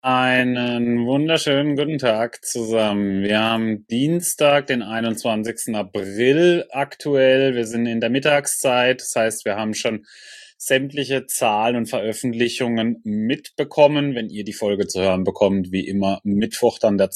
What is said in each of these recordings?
Einen wunderschönen guten Tag zusammen. Wir haben Dienstag, den 21. April aktuell. Wir sind in der Mittagszeit. Das heißt, wir haben schon sämtliche Zahlen und Veröffentlichungen mitbekommen. Wenn ihr die Folge zu hören bekommt, wie immer Mittwoch, dann der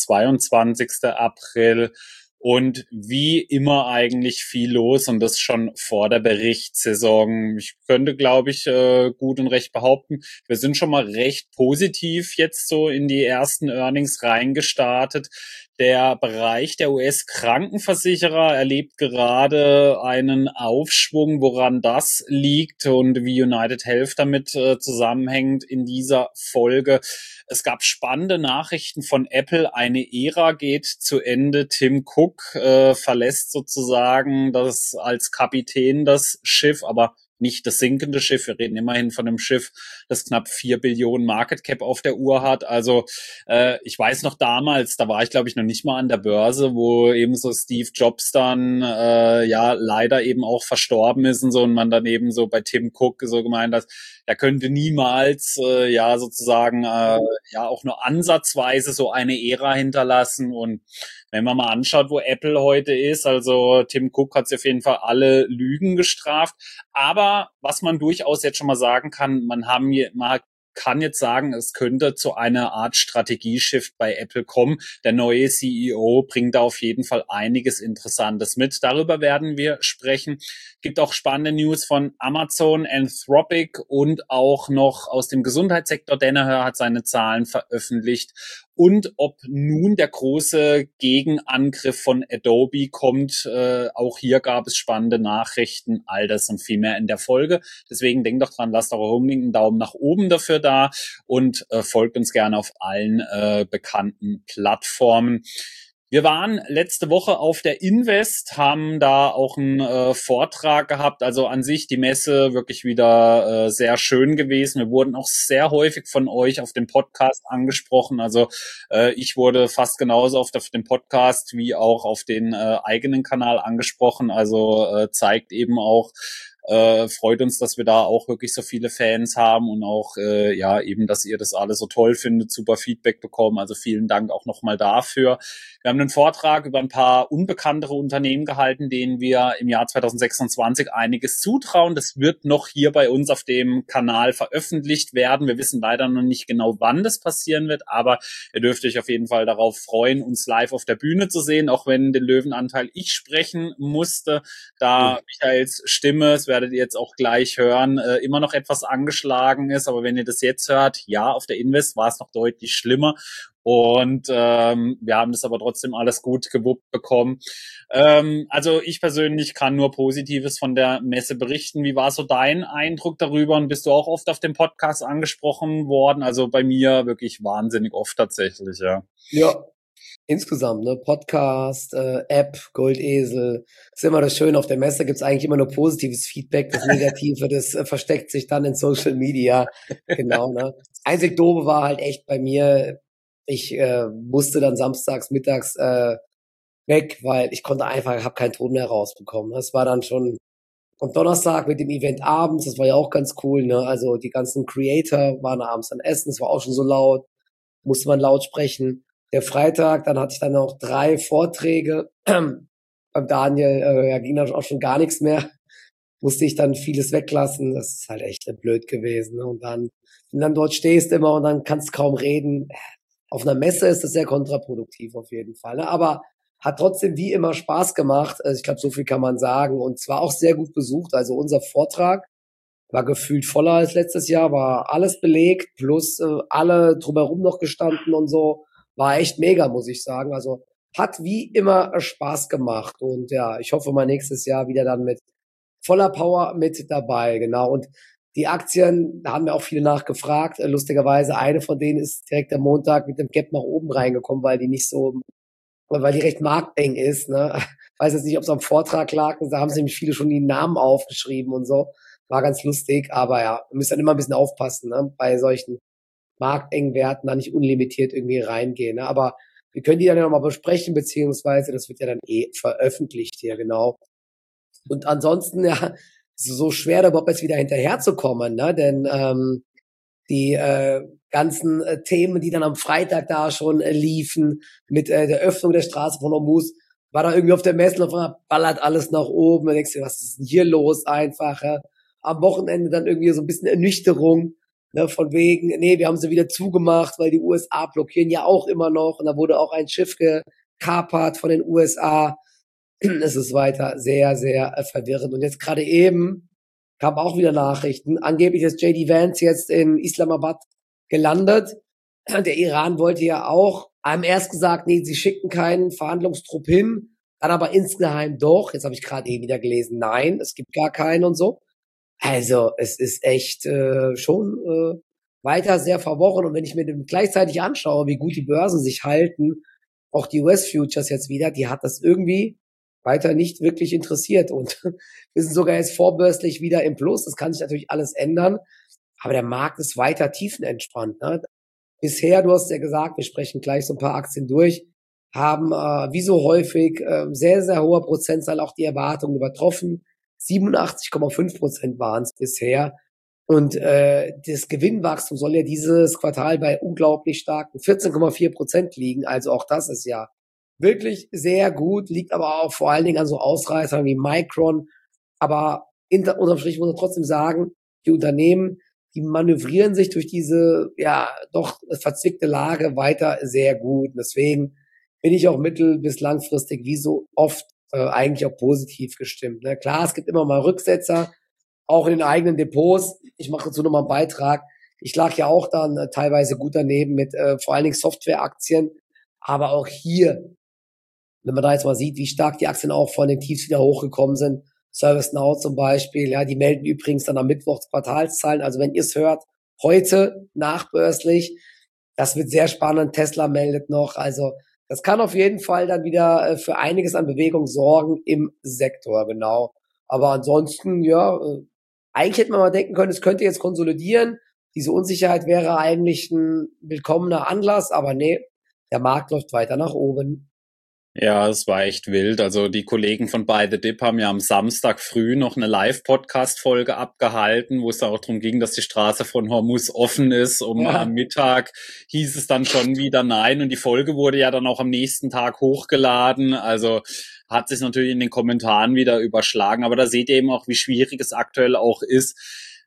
22. April. Und wie immer eigentlich viel los und das schon vor der Berichtssaison. Ich könnte, glaube ich, gut und recht behaupten, wir sind schon mal recht positiv jetzt so in die ersten Earnings reingestartet. Der Bereich der US-Krankenversicherer erlebt gerade einen Aufschwung, woran das liegt und wie United Health damit zusammenhängt in dieser Folge. Es gab spannende Nachrichten von Apple. Eine Ära geht zu Ende. Tim Cook verlässt sozusagen das als Kapitän das Schiff, aber nicht das sinkende Schiff. Wir reden immerhin von einem Schiff, das knapp 4 Billionen Market Cap auf der Uhr hat. Also ich weiß noch damals, da war ich glaube ich noch nicht mal an der Börse, wo eben so Steve Jobs dann ja leider eben auch verstorben ist und so und man dann eben so bei Tim Cook so gemeint hat, er könnte niemals ja sozusagen ja auch nur ansatzweise so eine Ära hinterlassen. Und wenn man mal anschaut, wo Apple heute ist, also Tim Cook hat auf jeden Fall alle Lügen gestraft. Aber was man durchaus jetzt schon mal sagen kann, man kann jetzt sagen, es könnte zu einer Art Strategieshift bei Apple kommen. Der neue CEO bringt da auf jeden Fall einiges Interessantes mit. Darüber werden wir sprechen. Gibt auch spannende News von Amazon, Anthropic und auch noch aus dem Gesundheitssektor. Danaher hat seine Zahlen veröffentlicht. Und ob nun der große Gegenangriff von Adobe kommt, auch hier gab es spannende Nachrichten, all das und viel mehr in der Folge. Deswegen denkt doch dran, lasst eure unbedingt einen Daumen nach oben dafür da und folgt uns gerne auf allen bekannten Plattformen. Wir waren letzte Woche auf der Invest, haben da auch einen Vortrag gehabt. Also an sich die Messe wirklich wieder sehr schön gewesen. Wir wurden auch sehr häufig von euch auf dem Podcast angesprochen. Also ich wurde fast genauso oft auf dem Podcast wie auch auf den eigenen Kanal angesprochen. Also zeigt eben auch, freut uns, dass wir da auch wirklich so viele Fans haben und auch ja eben, dass ihr das alles so toll findet, super Feedback bekommen. Also vielen Dank auch nochmal dafür. Wir haben einen Vortrag über ein paar unbekanntere Unternehmen gehalten, denen wir im Jahr 2026 einiges zutrauen. Das wird noch hier bei uns auf dem Kanal veröffentlicht werden. Wir wissen leider noch nicht genau, wann das passieren wird, aber ihr dürft euch auf jeden Fall darauf freuen, uns live auf der Bühne zu sehen, auch wenn den Löwenanteil ich sprechen musste, da Michaels Stimme, das werdet ihr jetzt auch gleich hören, immer noch etwas angeschlagen ist. Aber wenn ihr das jetzt hört, ja, auf der Invest war es noch deutlich schlimmer. Und wir haben das aber trotzdem alles gut gewuppt bekommen. Also ich persönlich kann nur Positives von der Messe berichten. Wie war so dein Eindruck darüber? Und bist du auch oft auf dem Podcast angesprochen worden? Also bei mir wirklich wahnsinnig oft tatsächlich, ja. Ja, insgesamt, ne? Podcast, App, Goldesel. Ist immer das Schöne, auf der Messe gibt's eigentlich immer nur positives Feedback. Das Negative, das versteckt sich dann in Social Media. Genau, ne? Einzig Doofe war halt echt bei mir, ich musste dann samstags, mittags weg, weil ich konnte einfach, habe keinen Ton mehr rausbekommen. Das war dann schon am Donnerstag mit dem Event abends, das war ja auch ganz cool, ne? Also die ganzen Creator waren abends dann essen, es war auch schon so laut, musste man laut sprechen. Der Freitag, dann hatte ich dann noch 3 Vorträge. Beim Daniel ja, ging dann auch schon gar nichts mehr. Musste ich dann vieles weglassen. Das ist halt echt blöd gewesen. Ne? Und dann, wenn dann dort stehst immer und dann kannst kaum reden. Auf einer Messe ist das sehr kontraproduktiv auf jeden Fall. Ne? Aber hat trotzdem wie immer Spaß gemacht. Also ich glaube, so viel kann man sagen. Und zwar auch sehr gut besucht. Also unser Vortrag war gefühlt voller als letztes Jahr, war alles belegt, plus alle drumherum noch gestanden und so. War echt mega, muss ich sagen. Also hat wie immer Spaß gemacht. Und ja, ich hoffe mal nächstes Jahr wieder dann mit voller Power mit dabei. Genau. Und die Aktien, da haben mir auch viele nachgefragt. Lustigerweise, eine von denen ist direkt am Montag mit dem Gap nach oben reingekommen, weil die nicht so, weil die recht markteng ist. Ne? Ich weiß jetzt nicht, ob es am Vortrag lag. Da haben sie nämlich viele schon die Namen aufgeschrieben und so. War ganz lustig, aber ja, wir müssen dann immer ein bisschen aufpassen, ne? Bei solchen marktengen Werten da nicht unlimitiert irgendwie reingehen. Ne? Aber wir können die dann ja nochmal besprechen, beziehungsweise das wird ja dann veröffentlicht hier, genau. Und ansonsten, ja, so schwer da überhaupt jetzt wieder hinterherzukommen, ne? Denn die ganzen Themen, die dann am Freitag da schon liefen, mit der Öffnung der Straße von Hormuz, war da irgendwie auf der Messe und auf einmal ballert alles nach oben. Dann denkst du, was ist denn hier los einfach? Ja? Am Wochenende dann irgendwie so ein bisschen Ernüchterung, ne, von wegen, nee, wir haben sie wieder zugemacht, weil die USA blockieren ja auch immer noch. Und da wurde auch ein Schiff gekapert von den USA. Es ist weiter sehr, sehr verwirrend. Und jetzt gerade eben kamen auch wieder Nachrichten. Angeblich ist J.D. Vance jetzt in Islamabad gelandet. Der Iran wollte ja auch, haben erst gesagt, nee, sie schicken keinen Verhandlungstrupp hin, dann aber insgeheim doch. Jetzt habe ich gerade eben wieder gelesen, nein, es gibt gar keinen und so. Also es ist echt schon weiter sehr verworren. Und wenn ich mir den gleichzeitig anschaue, wie gut die Börsen sich halten, auch die US-Futures jetzt wieder, die hat das irgendwie weiter nicht wirklich interessiert. Und wir sind sogar jetzt vorbörslich wieder im Plus. Das kann sich natürlich alles ändern. Aber der Markt ist weiter tiefenentspannt. Ne? Bisher, du hast ja gesagt, wir sprechen gleich so ein paar Aktien durch, haben wie so häufig sehr, sehr hoher Prozentzahl auch die Erwartungen übertroffen. 87,5% waren es bisher. Und das Gewinnwachstum soll ja dieses Quartal bei unglaublich starken 14,4% liegen. Also auch das ist ja wirklich sehr gut, liegt aber auch vor allen Dingen an so Ausreißern wie Micron. Aber unterm Strich muss man trotzdem sagen, die Unternehmen, die manövrieren sich durch diese, ja, doch verzwickte Lage weiter sehr gut. Und deswegen bin ich auch mittel- bis langfristig wie so oft eigentlich auch positiv gestimmt. Ne? Klar, es gibt immer mal Rücksetzer, auch in den eigenen Depots. Ich mache dazu nochmal einen Beitrag. Ich lag ja auch dann teilweise gut daneben mit vor allen Dingen Softwareaktien. Aber auch hier, wenn man da jetzt mal sieht, wie stark die Aktien auch von den Tiefs wieder hochgekommen sind, ServiceNow zum Beispiel, ja, die melden übrigens dann am Mittwoch Quartalszahlen. Also wenn ihr es hört, heute nachbörslich, das wird sehr spannend. Tesla meldet noch. Also das kann auf jeden Fall dann wieder für einiges an Bewegung sorgen im Sektor, genau. Aber ansonsten, ja, eigentlich hätte man mal denken können, es könnte jetzt konsolidieren. Diese Unsicherheit wäre eigentlich ein willkommener Anlass, aber nee, der Markt läuft weiter nach oben. Ja, es war echt wild. Also die Kollegen von Buy the Dip haben ja am Samstag früh noch eine Live-Podcast-Folge abgehalten, wo es auch darum ging, dass die Straße von Hormuz offen ist. Am Mittag hieß es dann schon wieder nein. Und die Folge wurde ja dann auch am nächsten Tag hochgeladen. Also hat sich natürlich in den Kommentaren wieder überschlagen. Aber da seht ihr eben auch, wie schwierig es aktuell auch ist,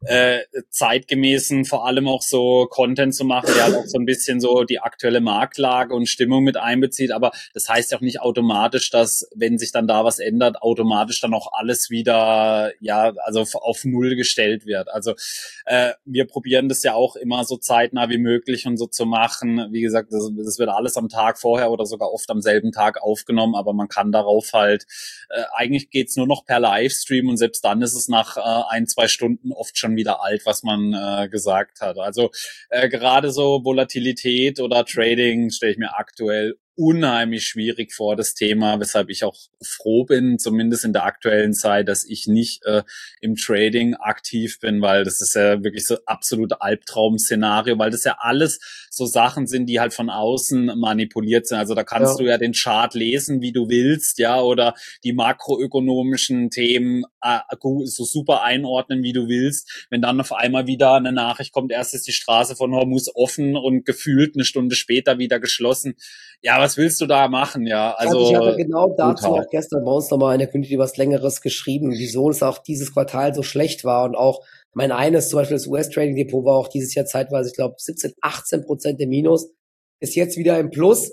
zeitgemäßen vor allem auch so Content zu machen, der halt auch so ein bisschen so die aktuelle Marktlage und Stimmung mit einbezieht, aber das heißt ja auch nicht automatisch, dass, wenn sich dann da was ändert, automatisch dann auch alles wieder, ja, also auf Null gestellt wird. Also wir probieren das ja auch immer so zeitnah wie möglich und so zu machen. Wie gesagt, das wird alles am Tag vorher oder sogar oft am selben Tag aufgenommen, aber man kann darauf halt, eigentlich geht's nur noch per Livestream und selbst dann ist es nach 1-2 Stunden oft schon wieder alt, was man gesagt hat. Also gerade so Volatilität oder Trading stelle ich mir aktuell unheimlich schwierig vor, das Thema, weshalb ich auch froh bin, zumindest in der aktuellen Zeit, dass ich nicht im Trading aktiv bin, weil das ist ja wirklich so absolute Albtraum-Szenario, weil das ja alles so Sachen sind, die halt von außen manipuliert sind. Also da kannst du ja den Chart lesen, wie du willst, ja, oder die makroökonomischen Themen so super einordnen, wie du willst. Wenn dann auf einmal wieder eine Nachricht kommt, erst ist die Straße von Hormuz offen und gefühlt eine Stunde später wieder geschlossen. Ja, was willst du da machen? Ja, also ich hatte genau dazu auch gestern bei uns nochmal in der Community was Längeres geschrieben, wieso es auch dieses Quartal so schlecht war und auch mein eines, zum Beispiel das US-Trading-Depot war auch dieses Jahr zeitweise, ich glaube, 17-18% im Minus, ist jetzt wieder im Plus,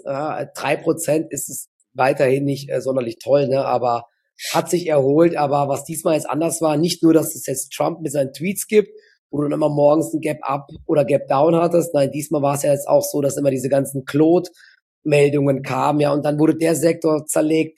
3% ist es weiterhin nicht sonderlich toll, ne, aber hat sich erholt, aber was diesmal jetzt anders war, nicht nur, dass es jetzt Trump mit seinen Tweets gibt, wo du dann immer morgens ein Gap Up oder Gap Down hattest, nein, diesmal war es ja jetzt auch so, dass immer diese ganzen Meldungen kamen, ja, und dann wurde der Sektor zerlegt.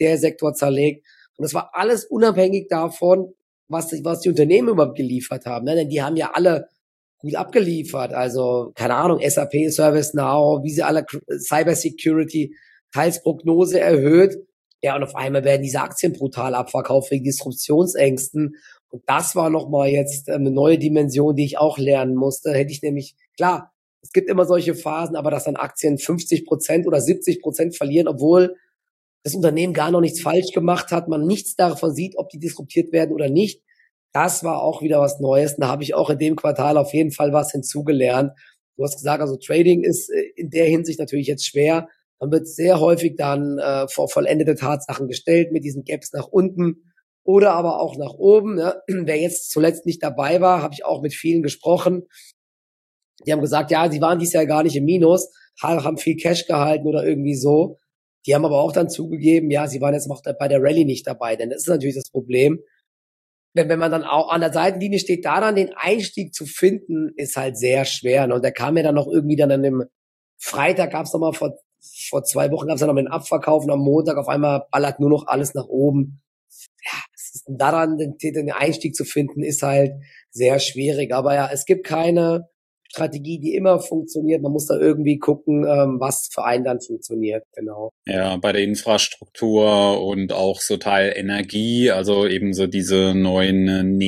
Und das war alles unabhängig davon, was die Unternehmen überhaupt geliefert haben, ne? Denn die haben ja alle gut abgeliefert. Also, keine Ahnung, SAP, ServiceNow, wie sie alle, Cybersecurity, teils Prognose erhöht. Ja, und auf einmal werden diese Aktien brutal abverkauft wegen Disruptionsängsten. Und das war nochmal jetzt eine neue Dimension, die ich auch lernen musste. Hätte ich nämlich, klar, es gibt immer solche Phasen, aber dass dann Aktien 50% oder 70% verlieren, obwohl das Unternehmen gar noch nichts falsch gemacht hat, man nichts davon sieht, ob die disruptiert werden oder nicht. Das war auch wieder was Neues. Und da habe ich auch in dem Quartal auf jeden Fall was hinzugelernt. Du hast gesagt, also Trading ist in der Hinsicht natürlich jetzt schwer. Man wird sehr häufig dann vor vollendete Tatsachen gestellt mit diesen Gaps nach unten oder aber auch nach oben. Ja. Wer jetzt zuletzt nicht dabei war, habe ich auch mit vielen gesprochen. Die haben gesagt, ja, sie waren dieses Jahr gar nicht im Minus, haben viel Cash gehalten oder irgendwie so. Die haben aber auch dann zugegeben, ja, sie waren jetzt auch bei der Rallye nicht dabei. Denn das ist natürlich das Problem. Wenn man dann auch an der Seitenlinie steht, da dann den Einstieg zu finden, ist halt sehr schwer. Und der kam ja dann noch irgendwie dann an dem Freitag gab's noch mal vor 2 Wochen gab's dann noch mal den Abverkauf und am Montag auf einmal ballert nur noch alles nach oben. Ja, daran den Einstieg zu finden, ist halt sehr schwierig. Aber ja, es gibt keine Strategie, die immer funktioniert. Man muss da irgendwie gucken, was für einen dann funktioniert, genau. Ja, bei der Infrastruktur und auch so Teil Energie, also eben so diese neuen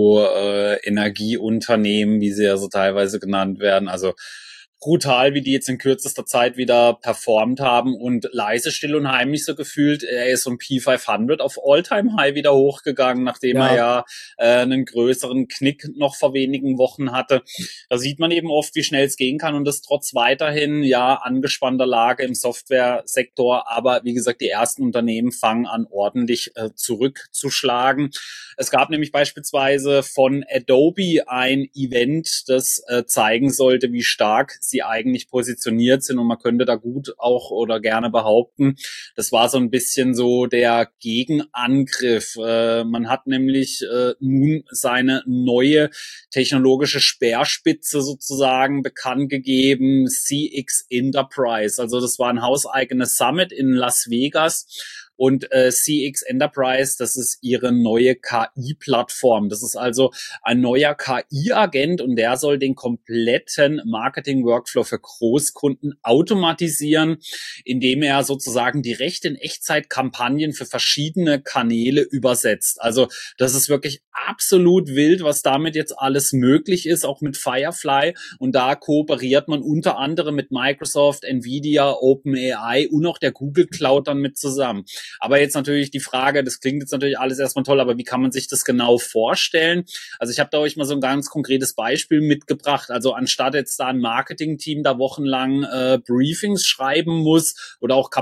Neo-Energieunternehmen, wie sie ja so teilweise genannt werden. Also brutal, wie die jetzt in kürzester Zeit wieder performt haben und leise, still und heimlich so gefühlt. Er ist um P500 auf All-Time-High wieder hochgegangen, nachdem er ja einen größeren Knick noch vor wenigen Wochen hatte. Da sieht man eben oft, wie schnell es gehen kann und das trotz weiterhin angespannter Lage im Softwaresektor. Aber wie gesagt, die ersten Unternehmen fangen an, ordentlich zurückzuschlagen. Es gab nämlich beispielsweise von Adobe ein Event, das zeigen sollte, wie stark sie eigentlich positioniert sind und man könnte da gut auch oder gerne behaupten, das war so ein bisschen so der Gegenangriff. Man hat nämlich nun seine neue technologische Speerspitze sozusagen bekannt gegeben, CX Enterprise. Also das war ein hauseigenes Summit in Las Vegas. Und CX Enterprise, das ist ihre neue KI-Plattform. Das ist also ein neuer KI-Agent und der soll den kompletten Marketing-Workflow für Großkunden automatisieren, indem er sozusagen direkt in Echtzeit Kampagnen für verschiedene Kanäle übersetzt. Also das ist wirklich absolut wild, was damit jetzt alles möglich ist, auch mit Firefly. Und da kooperiert man unter anderem mit Microsoft, Nvidia, OpenAI und auch der Google Cloud dann mit zusammen. Aber jetzt natürlich die Frage, das klingt jetzt natürlich alles erstmal toll, aber wie kann man sich das genau vorstellen? Also ich habe da euch mal so ein ganz konkretes Beispiel mitgebracht. Also anstatt jetzt da ein Marketing-Team da wochenlang Briefings schreiben muss oder auch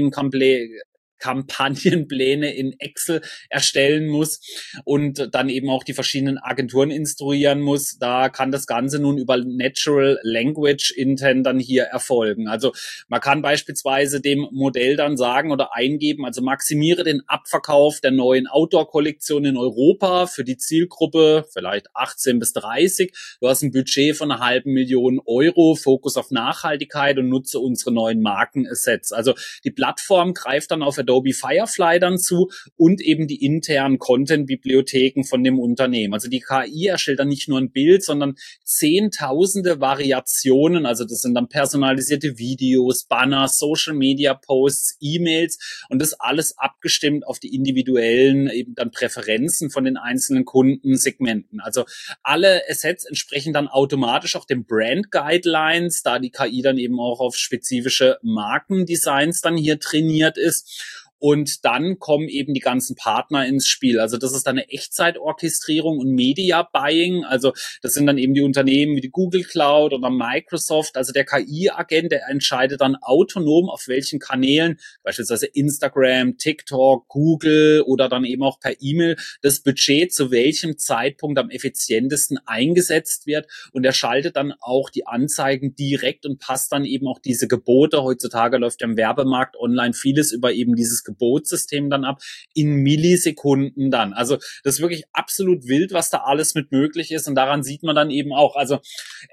Kampagnenpläne in Excel erstellen muss und dann eben auch die verschiedenen Agenturen instruieren muss. Da kann das Ganze nun über Natural Language intern dann hier erfolgen. Also man kann beispielsweise dem Modell dann sagen oder eingeben, also maximiere den Abverkauf der neuen Outdoor-Kollektion in Europa für die Zielgruppe vielleicht 18 bis 30. Du hast ein Budget von 500.000 Euro, Fokus auf Nachhaltigkeit und nutze unsere neuen Markenassets. Also die Plattform greift dann auf Adobe Firefly dann zu und eben die internen Content-Bibliotheken von dem Unternehmen. Also die KI erstellt dann nicht nur ein Bild, sondern zehntausende Variationen. Also das sind dann personalisierte Videos, Banner, Social-Media-Posts, E-Mails und das alles abgestimmt auf die individuellen eben dann Präferenzen von den einzelnen Kundensegmenten. Also alle Assets entsprechen dann automatisch auch den Brand-Guidelines, da die KI dann eben auch auf spezifische Markendesigns dann hier trainiert ist. Und dann kommen eben die ganzen Partner ins Spiel. Also das ist dann eine Echtzeitorchestrierung und Media Buying. Also das sind dann eben die Unternehmen wie die Google Cloud oder Microsoft. Also der KI-Agent, der entscheidet dann autonom, auf welchen Kanälen, beispielsweise Instagram, TikTok, Google oder dann eben auch per E-Mail, das Budget zu welchem Zeitpunkt am effizientesten eingesetzt wird. Und er schaltet dann auch die Anzeigen direkt und passt dann eben auch diese Gebote. Heutzutage läuft ja im Werbemarkt online vieles über eben dieses Gebotssystem dann ab, in Millisekunden dann. Also das ist wirklich absolut wild, was da alles mit möglich ist und daran sieht man dann eben auch, also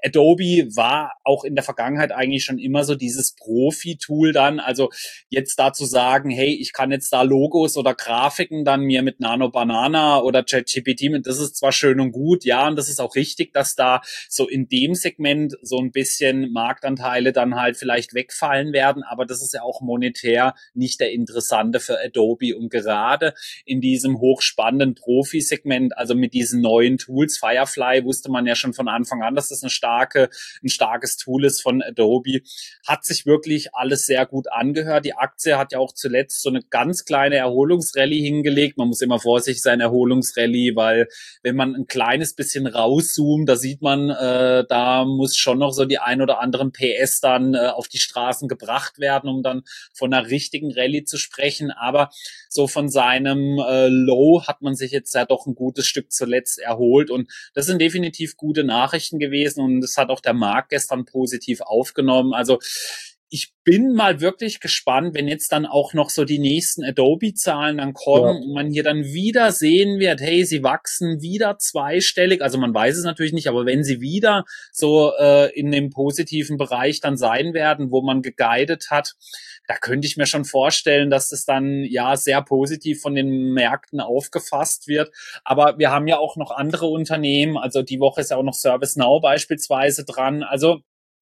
Adobe war auch in der Vergangenheit eigentlich schon immer so dieses Profi-Tool dann, also jetzt da zu sagen, hey, ich kann jetzt da Logos oder Grafiken dann mir mit Nano Banana oder ChatGPT mit, das ist zwar schön und gut, ja, und das ist auch richtig, dass da so in dem Segment so ein bisschen Marktanteile dann halt vielleicht wegfallen werden, aber das ist ja auch monetär nicht der interessante Variante für Adobe. Und gerade in diesem hochspannenden Profi-Segment, also mit diesen neuen Tools, Firefly wusste man ja schon von Anfang an, dass das ein starkes Tool ist von Adobe, hat sich wirklich alles sehr gut angehört. Die Aktie hat ja auch zuletzt so eine ganz kleine Erholungsrallye hingelegt. Man muss immer vorsichtig sein, Erholungsrallye, weil wenn man ein kleines bisschen rauszoomt, da sieht man, da muss schon noch so die ein oder anderen PS dann auf die Straßen gebracht werden, um dann von einer richtigen Rallye zu sprechen. Aber so von seinem Low hat man sich jetzt ja doch ein gutes Stück zuletzt erholt. Und das sind definitiv gute Nachrichten gewesen. Und das hat auch der Markt gestern positiv aufgenommen. Also ich bin mal wirklich gespannt, wenn jetzt dann auch noch so die nächsten Adobe-Zahlen dann kommen und man hier dann wieder sehen wird, hey, sie wachsen wieder zweistellig. Also man weiß es natürlich nicht, aber wenn sie wieder so in dem positiven Bereich dann sein werden, wo man geguidet hat, da könnte ich mir schon vorstellen, dass das dann ja sehr positiv von den Märkten aufgefasst wird. Aber wir haben ja auch noch andere Unternehmen. Also die Woche ist ja auch noch ServiceNow beispielsweise dran. Also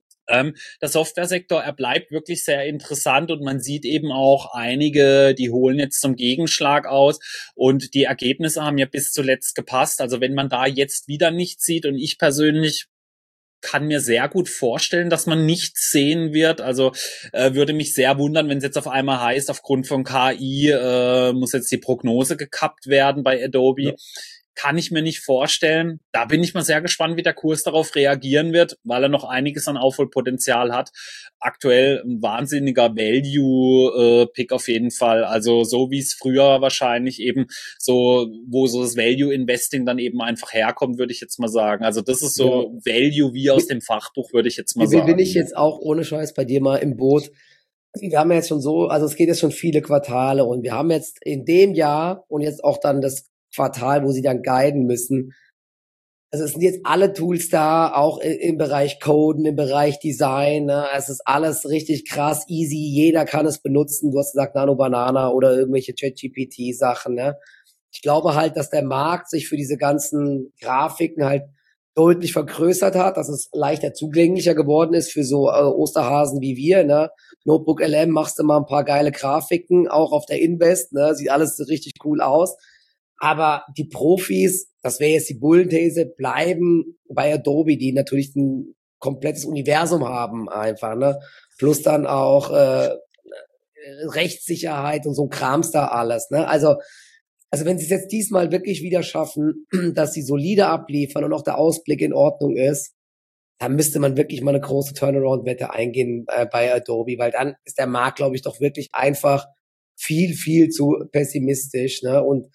der Softwaresektor, er bleibt wirklich sehr interessant und man sieht eben auch einige, die holen jetzt zum Gegenschlag aus und die Ergebnisse haben ja bis zuletzt gepasst. Also wenn man da jetzt wieder nichts sieht, und ich persönlich kann mir sehr gut vorstellen, dass man nichts sehen wird. Also würde mich sehr wundern, wenn es jetzt auf einmal heißt, aufgrund von KI muss jetzt die Prognose gekappt werden bei Adobe. Ja. Kann ich mir nicht vorstellen. Da bin ich mal sehr gespannt, wie der Kurs darauf reagieren wird, weil er noch einiges an Aufholpotenzial hat. Aktuell ein wahnsinniger Value-Pick auf jeden Fall. Also so wie es früher wahrscheinlich eben so, wo so das Value-Investing dann eben einfach herkommt, würde ich jetzt mal sagen. Also das ist so Value wie aus dem Fachbuch, würde ich jetzt mal sagen. Bin ich jetzt auch ohne Scheiß bei dir mal im Boot. Wir haben ja jetzt schon so, also es geht jetzt schon viele Quartale und wir haben jetzt in dem Jahr und jetzt auch dann das Quartal, wo sie dann guiden müssen. Also es sind jetzt alle Tools da, auch im Bereich Coden, im Bereich Design. Ne? Es ist alles richtig krass, easy. Jeder kann es benutzen. Du hast gesagt Nano Banana oder irgendwelche ChatGPT-Sachen. Ne? Ich glaube halt, dass der Markt sich für diese ganzen Grafiken halt deutlich vergrößert hat, dass es leichter zugänglicher geworden ist für so Osterhasen wie wir. Ne? Notebook LM machst du mal ein paar geile Grafiken, auch auf der Invest. Ne? Sieht alles richtig cool aus. Aber die Profis, das wäre jetzt die Bullenthese, bleiben bei Adobe, die natürlich ein komplettes Universum haben einfach, ne? Plus dann auch Rechtssicherheit und so Krams da alles, ne? Also wenn sie es jetzt diesmal wirklich wieder schaffen, dass sie solide abliefern und auch der Ausblick in Ordnung ist, dann müsste man wirklich mal eine große Turnaround-Wette eingehen bei Adobe, weil dann ist der Markt, glaube ich, doch wirklich einfach viel zu pessimistisch, ne? Und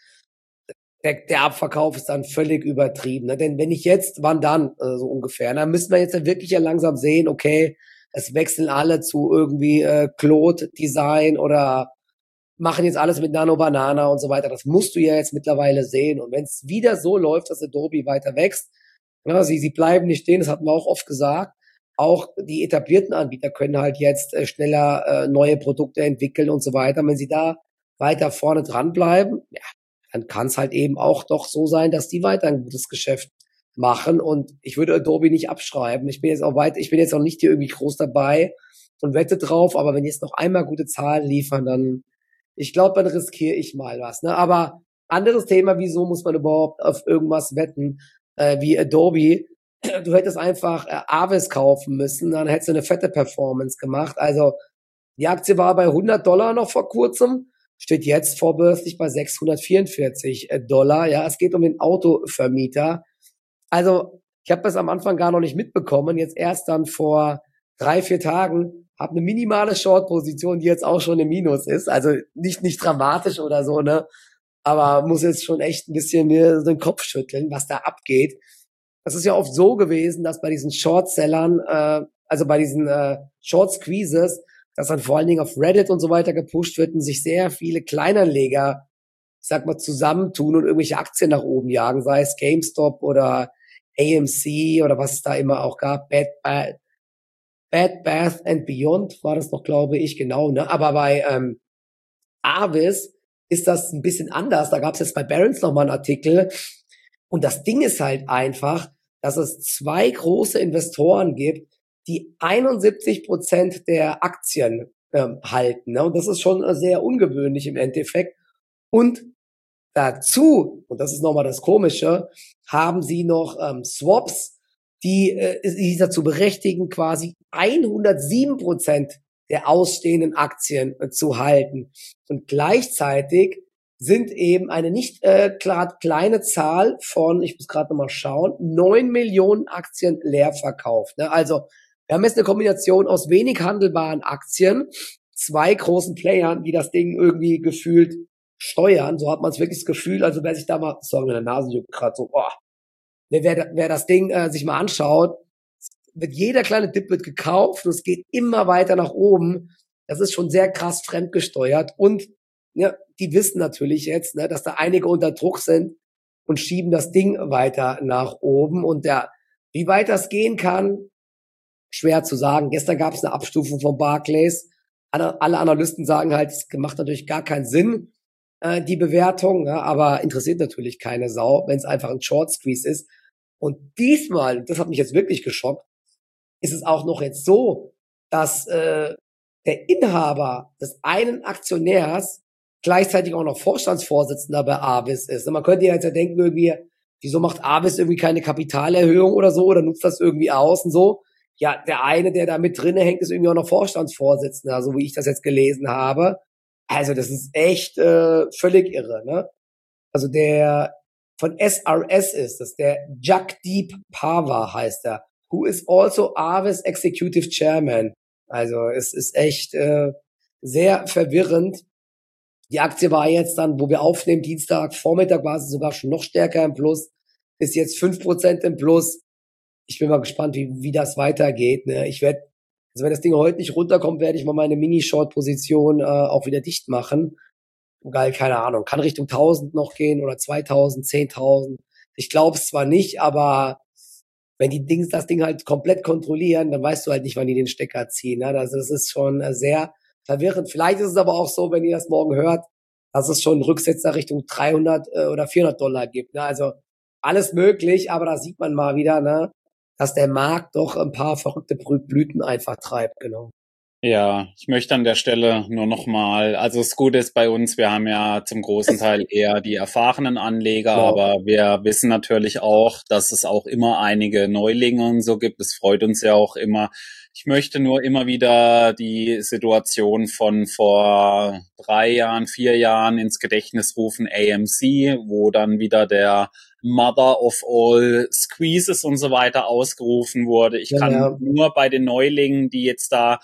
der Abverkauf ist dann völlig übertrieben. Ne? Denn wenn ich jetzt, wann dann, so ungefähr, dann müssen wir jetzt dann wirklich ja langsam sehen, okay, es wechseln alle zu irgendwie Claude-Design oder machen jetzt alles mit Nano Banana und so weiter. Das musst du ja jetzt mittlerweile sehen. Und wenn es wieder so läuft, dass Adobe weiter wächst, ja, sie bleiben nicht stehen, das hatten wir auch oft gesagt. Auch die etablierten Anbieter können halt jetzt schneller neue Produkte entwickeln und so weiter. Wenn sie da weiter vorne dranbleiben, ja, dann kann es halt eben auch doch so sein, dass die weiter ein gutes Geschäft machen. Und ich würde Adobe nicht abschreiben. Ich bin jetzt auch nicht hier irgendwie groß dabei und wette drauf, aber wenn die jetzt noch einmal gute Zahlen liefern, dann, ich glaube, dann riskiere ich mal was. Ne? Aber anderes Thema, wieso muss man überhaupt auf irgendwas wetten, wie Adobe? Du hättest einfach Avis kaufen müssen, dann hättest du eine fette Performance gemacht. Also die Aktie war bei $100 noch vor kurzem, steht jetzt vorbörslich bei $644. Ja, es geht um den Autovermieter. Also ich habe das am Anfang gar noch nicht mitbekommen. Jetzt erst dann vor 3-4 Tagen habe eine minimale Short-Position, die jetzt auch schon im Minus ist. Also nicht dramatisch oder so, ne? Aber muss jetzt schon echt ein bisschen mir den Kopf schütteln, was da abgeht. Das ist ja oft so gewesen, dass bei diesen Short-Sellern, also bei diesen Short-Squeezes, dass dann vor allen Dingen auf Reddit und so weiter gepusht wird und sich sehr viele Kleinanleger, ich sag mal, zusammentun und irgendwelche Aktien nach oben jagen, sei es GameStop oder AMC oder was es da immer auch gab, Bed Bath and Beyond war das noch, glaube ich, genau, ne? Aber bei Avis ist das ein bisschen anders. Da gab es jetzt bei Barron's nochmal einen Artikel. Und das Ding ist halt einfach, dass es 2 große Investoren gibt, die 71% der Aktien halten. Ne? Und das ist schon sehr ungewöhnlich im Endeffekt. Und dazu, und das ist nochmal das Komische, haben sie noch Swaps, die dazu berechtigen, quasi 107% der ausstehenden Aktien zu halten. Und gleichzeitig sind eben eine nicht kleine Zahl von, ich muss gerade nochmal schauen, 9 Millionen Aktien leer verkauft. Ne? Also wir haben jetzt eine Kombination aus wenig handelbaren Aktien, zwei großen Playern, die das Ding irgendwie gefühlt steuern. So hat man es wirklich das Gefühl, also wer sich da mal, sorry, meine Nase juckt gerade so, wer das Ding sich mal anschaut, jeder kleine Dip wird gekauft und es geht immer weiter nach oben. Das ist schon sehr krass fremdgesteuert und ja, die wissen natürlich jetzt, ne, dass da einige unter Druck sind und schieben das Ding weiter nach oben und wie weit das gehen kann, schwer zu sagen. Gestern gab es eine Abstufung von Barclays. Alle Analysten sagen halt, es macht natürlich gar keinen Sinn, die Bewertung, ja, aber interessiert natürlich keine Sau, wenn es einfach ein Short Squeeze ist. Und diesmal, das hat mich jetzt wirklich geschockt, ist es auch noch jetzt so, dass der Inhaber des einen Aktionärs gleichzeitig auch noch Vorstandsvorsitzender bei Avis ist. Und man könnte ja jetzt ja denken irgendwie, wieso macht Avis irgendwie keine Kapitalerhöhung oder so oder nutzt das irgendwie aus und so. Ja, der eine, der da mit drinne hängt, ist irgendwie auch noch Vorstandsvorsitzender, so wie ich das jetzt gelesen habe. Also das ist echt völlig irre, ne? Also der von SRS ist das, der Jagdeep Pava heißt er, who is also Avis Executive Chairman. Also es ist echt sehr verwirrend. Die Aktie war jetzt dann, wo wir aufnehmen, Dienstag, Vormittag war sie sogar schon noch stärker im Plus, ist jetzt 5% im Plus. Ich bin mal gespannt, wie das weitergeht. Ne? Also wenn das Ding heute nicht runterkommt, werde ich mal meine Mini-Short-Position auch wieder dicht machen. Geil, keine Ahnung, kann Richtung 1000 noch gehen oder 2000, 10.000. Ich glaube es zwar nicht, aber wenn das Ding halt komplett kontrollieren, dann weißt du halt nicht, wann die den Stecker ziehen. Ne? Das ist schon sehr verwirrend. Vielleicht ist es aber auch so, wenn ihr das morgen hört, dass es schon Rücksetzer Richtung 300 oder $400 gibt. Ne? Also alles möglich, aber da sieht man mal wieder, ne, dass der Markt doch ein paar verrückte Blüten einfach treibt. Genau. Ja, ich möchte an der Stelle nur noch mal, also das Gute ist bei uns, wir haben ja zum großen Teil eher die erfahrenen Anleger, Genau. aber wir wissen natürlich auch, dass es auch immer einige Neulinge und so gibt. Das freut uns ja auch immer. Ich möchte nur immer wieder die Situation von vor 3 Jahren, 4 Jahren ins Gedächtnis rufen, AMC, wo dann wieder der Mother of all Squeezes und so weiter ausgerufen wurde. Ich kann nur bei den Neulingen, die jetzt da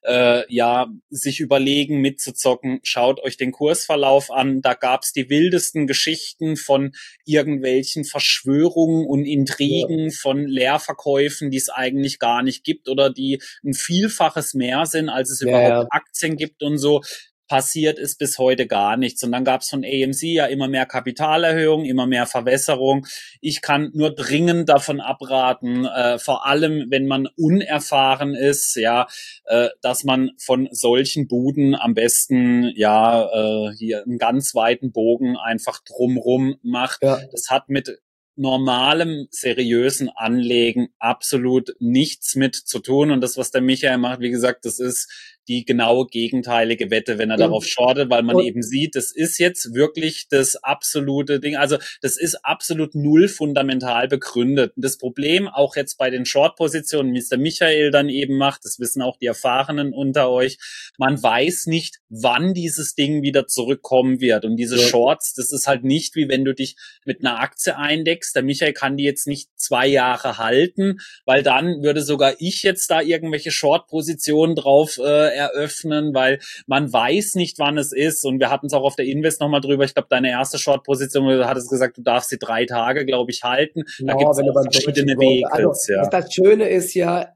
sich überlegen, mitzuzocken, schaut euch den Kursverlauf an. Da gab's die wildesten Geschichten von irgendwelchen Verschwörungen und Intrigen, von Leerverkäufen, die es eigentlich gar nicht gibt oder die ein Vielfaches mehr sind, als es überhaupt Aktien gibt und so. Passiert ist bis heute gar nichts. Und dann gab es von AMC ja immer mehr Kapitalerhöhung, immer mehr Verwässerung. Ich kann nur dringend davon abraten, vor allem wenn man unerfahren ist, dass man von solchen Buden am besten hier einen ganz weiten Bogen einfach drumrum macht. Ja. Das hat mit normalem, seriösen Anlegen absolut nichts mit zu tun. Und das, was der Michael macht, wie gesagt, das ist die genaue gegenteilige Wette, wenn er darauf shortet, weil man eben sieht, das ist jetzt wirklich das absolute Ding. Also das ist absolut null fundamental begründet. Und das Problem auch jetzt bei den Short-Positionen, wie es der Michael dann eben macht, das wissen auch die Erfahrenen unter euch, man weiß nicht, wann dieses Ding wieder zurückkommen wird. Und diese Shorts, das ist halt nicht, wie wenn du dich mit einer Aktie eindeckst. Der Michael kann die jetzt nicht 2 Jahre halten, weil dann würde sogar ich jetzt da irgendwelche Short-Positionen drauf eröffnen, weil man weiß nicht, wann es ist. Und wir hatten es auch auf der Invest nochmal drüber. Ich glaube, deine erste Short-Position, du hattest gesagt, du darfst sie 3 Tage, glaube ich, halten. Da gibt es auch verschiedene Wege. Also, das Schöne ist ja,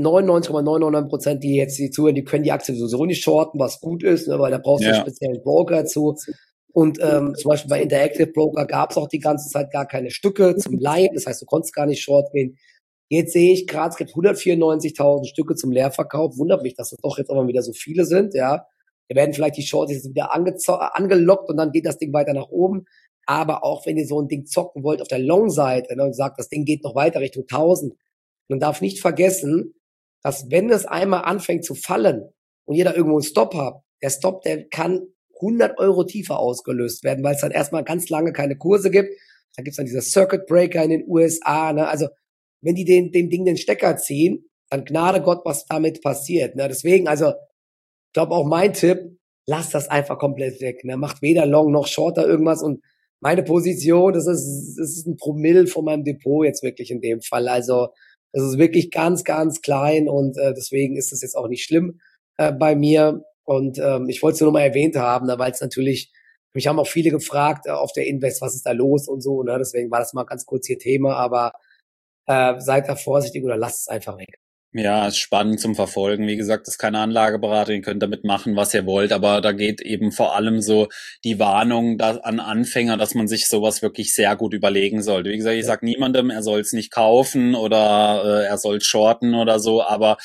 99,999%, die jetzt die zuhören, die können die Aktie sowieso nicht shorten, was gut ist, ne, weil da brauchst du einen speziellen Broker zu. Und zum Beispiel bei Interactive Broker gab es auch die ganze Zeit gar keine Stücke zum Leihen. Das heißt, du konntest gar nicht short gehen. Jetzt sehe ich gerade, es gibt 194.000 Stücke zum Leerverkauf. Wundert mich, dass es doch jetzt aber wieder so viele sind, ja. Da werden vielleicht die Shorts jetzt wieder angelockt und dann geht das Ding weiter nach oben. Aber auch wenn ihr so ein Ding zocken wollt auf der Long-Seite, ne, und sagt, das Ding geht noch weiter Richtung 1000, man darf nicht vergessen, dass wenn es einmal anfängt zu fallen, und ihr da irgendwo einen Stop habt, der Stop, der kann 100 Euro tiefer ausgelöst werden, weil es dann erstmal ganz lange keine Kurse gibt. Da gibt's dann diese Circuit Breaker in den USA. Ne? Also wenn die dem Ding den Stecker ziehen, dann Gnade Gott, was damit passiert. Ne? Deswegen, also ich glaube auch mein Tipp, lasst das einfach komplett weg. Ne? Macht weder Long noch Short da irgendwas. Und meine Position, das ist ein Promille von meinem Depot jetzt wirklich in dem Fall. Also das ist wirklich ganz, ganz klein und deswegen ist es jetzt auch nicht schlimm bei mir. Und ich wollte es nur noch mal erwähnt haben, ne, weil es natürlich, mich haben auch viele gefragt auf der Invest, was ist da los und so. Ne? Deswegen war das mal ganz kurz hier Thema, aber seid da vorsichtig oder lasst es einfach weg. Ja, ist spannend zum Verfolgen. Wie gesagt, das ist keine Anlageberatung, ihr könnt damit machen, was ihr wollt, aber da geht eben vor allem so die Warnung an Anfänger, dass man sich sowas wirklich sehr gut überlegen sollte. Wie gesagt, ich sage niemandem, er soll es nicht kaufen oder er soll shorten oder so, aber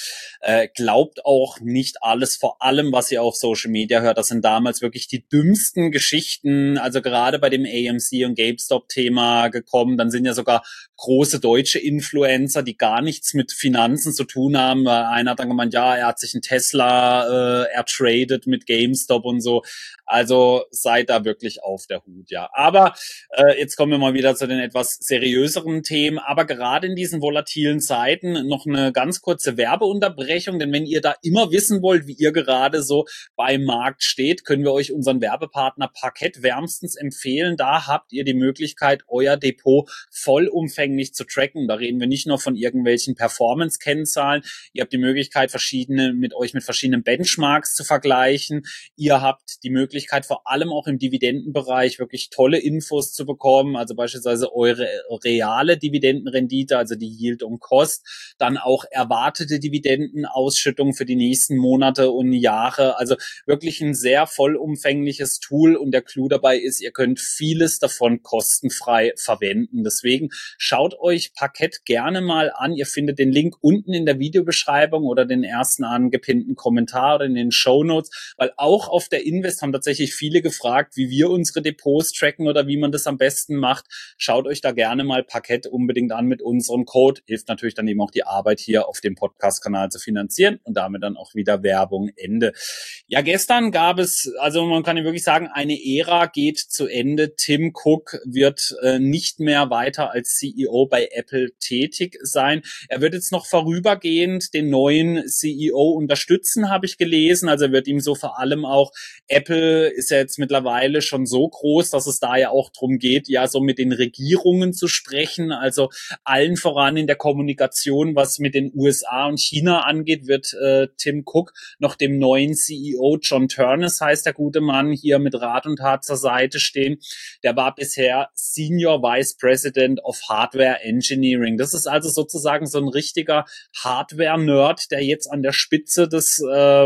glaubt auch nicht alles, vor allem, was ihr auf Social Media hört. Das sind damals wirklich die dümmsten Geschichten, also gerade bei dem AMC und GameStop-Thema gekommen. Dann sind ja sogar große deutsche Influencer, die gar nichts mit Finanzen zu tun haben. Einer hat dann gemeint, ja, er hat sich einen Tesla ertradet mit GameStop und so. Also seid da wirklich auf der Hut, ja. Aber jetzt kommen wir mal wieder zu den etwas seriöseren Themen. Aber gerade in diesen volatilen Zeiten noch eine ganz kurze Werbeunterbrechung, denn wenn ihr da immer wissen wollt, wie ihr gerade so beim Markt steht, können wir euch unseren Werbepartner Parkett wärmstens empfehlen. Da habt ihr die Möglichkeit, euer Depot vollumfänglich zu tracken. Da reden wir nicht nur von irgendwelchen Performance-Kennzahlen. Ihr habt die Möglichkeit, mit verschiedenen Benchmarks zu vergleichen. Ihr habt die Möglichkeit, vor allem auch im Dividendenbereich wirklich tolle Infos zu bekommen. Also beispielsweise eure reale Dividendenrendite, also die Yield on Cost, dann auch erwartete Dividendenausschüttungen für die nächsten Monate und Jahre. Also wirklich ein sehr vollumfängliches Tool und der Clou dabei ist, ihr könnt vieles davon kostenfrei verwenden. Deswegen schaut euch Parkett gerne mal an. Ihr findet den Link unten in der Videobeschreibung oder den ersten angepinnten Kommentar oder in den Shownotes, weil auch auf der Invest haben tatsächlich viele gefragt, wie wir unsere Depots tracken oder wie man das am besten macht. Schaut euch da gerne mal Parkett unbedingt an mit unserem Code. Hilft natürlich dann eben auch die Arbeit hier auf dem Podcast-Kanal zu finanzieren und damit dann auch wieder Werbung Ende. Ja, gestern gab es, also man kann ja wirklich sagen, eine Ära geht zu Ende. Tim Cook wird nicht mehr weiter als CEO bei Apple tätig sein. Er wird jetzt noch vorübergehend den neuen CEO unterstützen, habe ich gelesen. Also er wird ihm so vor allem auch, Apple ist ja jetzt mittlerweile schon so groß, dass es da ja auch drum geht, ja so mit den Regierungen zu sprechen. Also allen voran in der Kommunikation, was mit den USA und China angeht, wird Tim Cook noch dem neuen CEO John Ternus, heißt der gute Mann, hier mit Rat und Tat zur Seite stehen. Der war bisher Senior Vice President of Hardware Engineering. Das ist also sozusagen so ein richtiger Hardware-Nerd, der jetzt an der Spitze des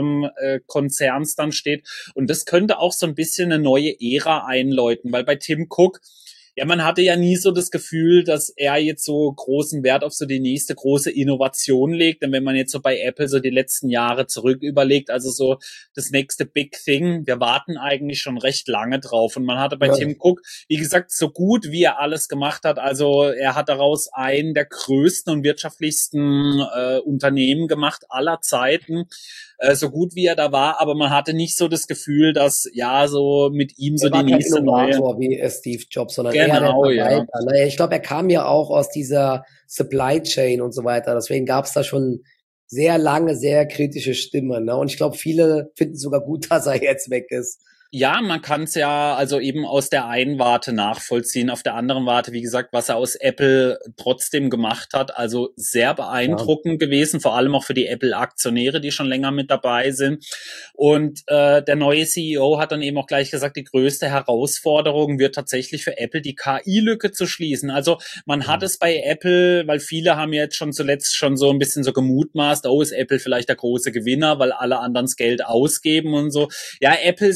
Konzerns dann steht. Und das könnte auch so ein bisschen eine neue Ära einläuten, weil bei Tim Cook, ja, man hatte ja nie so das Gefühl, dass er jetzt so großen Wert auf so die nächste große Innovation legt. Denn wenn man jetzt so bei Apple so die letzten Jahre zurück überlegt, also so das nächste Big Thing, wir warten eigentlich schon recht lange drauf. Und man hatte bei Tim Cook, wie gesagt, so gut wie er alles gemacht hat, also er hat daraus einen der größten und wirtschaftlichsten Unternehmen gemacht aller Zeiten, so gut wie er da war, aber man hatte nicht so das Gefühl, dass ja so mit ihm so die nächste neue... Er war kein Innovator wie Steve Jobs, sondern genau, eher der Ich glaube, er kam ja auch aus dieser Supply Chain und so weiter. Deswegen gab es da schon sehr lange, sehr kritische Stimmen. Ne? Und ich glaube, viele finden es sogar gut, dass er jetzt weg ist. Ja, man kann es ja also eben aus der einen Warte nachvollziehen. Auf der anderen Warte, wie gesagt, was er aus Apple trotzdem gemacht hat, also sehr beeindruckend gewesen, vor allem auch für die Apple-Aktionäre, die schon länger mit dabei sind. Und der neue CEO hat dann eben auch gleich gesagt, die größte Herausforderung wird tatsächlich für Apple die KI-Lücke zu schließen. Also man hat es bei Apple, weil viele haben jetzt schon zuletzt schon so ein bisschen so gemutmaßt, oh, ist Apple vielleicht der große Gewinner, weil alle anderen das Geld ausgeben und so. Ja, Apple sieht es doch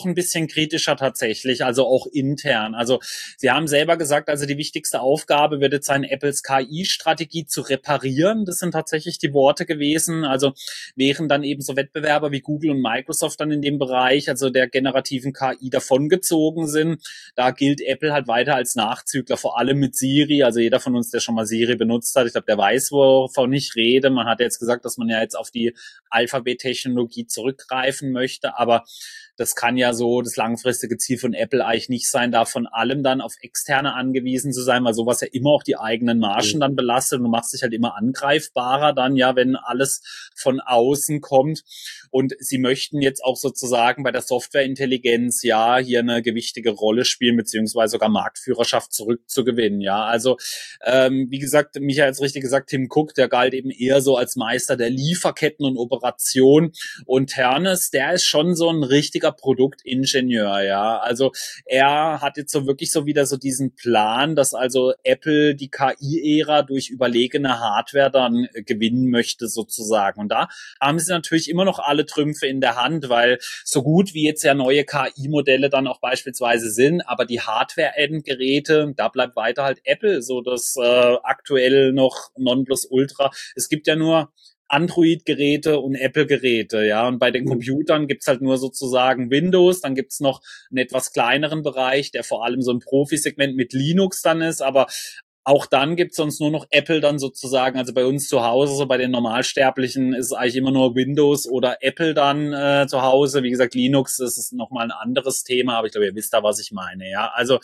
noch ein bisschen kritischer tatsächlich, also auch intern. Also Sie haben selber gesagt, also die wichtigste Aufgabe wird jetzt sein, Apples KI-Strategie zu reparieren. Das sind tatsächlich die Worte gewesen. Also während dann eben so Wettbewerber wie Google und Microsoft dann in dem Bereich, also der generativen KI davongezogen sind, da gilt Apple halt weiter als Nachzügler, vor allem mit Siri. Also jeder von uns, der schon mal Siri benutzt hat, ich glaube, der weiß, wovon ich rede. Man hat jetzt gesagt, dass man ja jetzt auf die Alphabet-Technologie zurückgreifen möchte, aber das kann ja so das langfristige Ziel von Apple eigentlich nicht sein, da von allem dann auf Externe angewiesen zu sein, weil sowas ja immer auch die eigenen Margen dann belastet und du machst dich halt immer angreifbarer dann, ja, wenn alles von außen kommt. Und sie möchten jetzt auch sozusagen bei der Softwareintelligenz ja hier eine gewichtige Rolle spielen, beziehungsweise sogar Marktführerschaft zurückzugewinnen, ja. Also, wie gesagt, Michael hat es richtig gesagt, Tim Cook, der galt eben eher so als Meister der Lieferketten und Operation und Ternus, der ist schon so ein richtiger Produktingenieur, ja. Also er hat jetzt so wirklich so wieder so diesen Plan, dass also Apple die KI-Ära durch überlegene Hardware dann gewinnen möchte sozusagen. Und da haben sie natürlich immer noch alle Trümpfe in der Hand, weil so gut wie jetzt ja neue KI-Modelle dann auch beispielsweise sind, aber die Hardware-Endgeräte, da bleibt weiter halt Apple so das aktuell noch Nonplusultra. Es gibt ja nur Android-Geräte und Apple-Geräte, ja. Und bei den Computern gibt's halt nur sozusagen Windows, dann gibt's noch einen etwas kleineren Bereich, der vor allem so ein Profisegment mit Linux dann ist, aber auch dann gibt's sonst nur noch Apple dann sozusagen, also bei uns zu Hause, so bei den Normalsterblichen ist es eigentlich immer nur Windows oder Apple dann zu Hause. Wie gesagt, Linux, das ist nochmal ein anderes Thema, aber ich glaube, ihr wisst da, was ich meine, ja. Also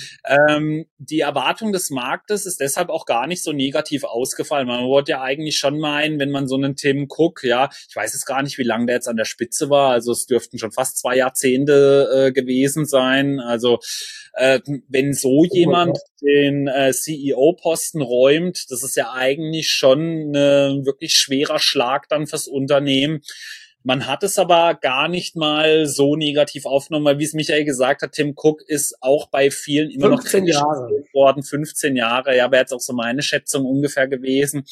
die Erwartung des Marktes ist deshalb auch gar nicht so negativ ausgefallen. Man wollte ja eigentlich schon meinen, wenn man so einen Tim Cook, ja, ich weiß jetzt gar nicht, wie lange der jetzt an der Spitze war, also es dürften schon fast 2 Jahrzehnte gewesen sein, also wenn so jemand den CEO-Posten räumt, das ist ja eigentlich schon ein wirklich schwerer Schlag dann fürs Unternehmen. Man hat es aber gar nicht mal so negativ aufgenommen, weil wie es Michael gesagt hat, Tim Cook ist auch bei vielen immer noch 15 Jahre worden, 15 Jahre, ja, wäre jetzt auch so meine Schätzung ungefähr gewesen.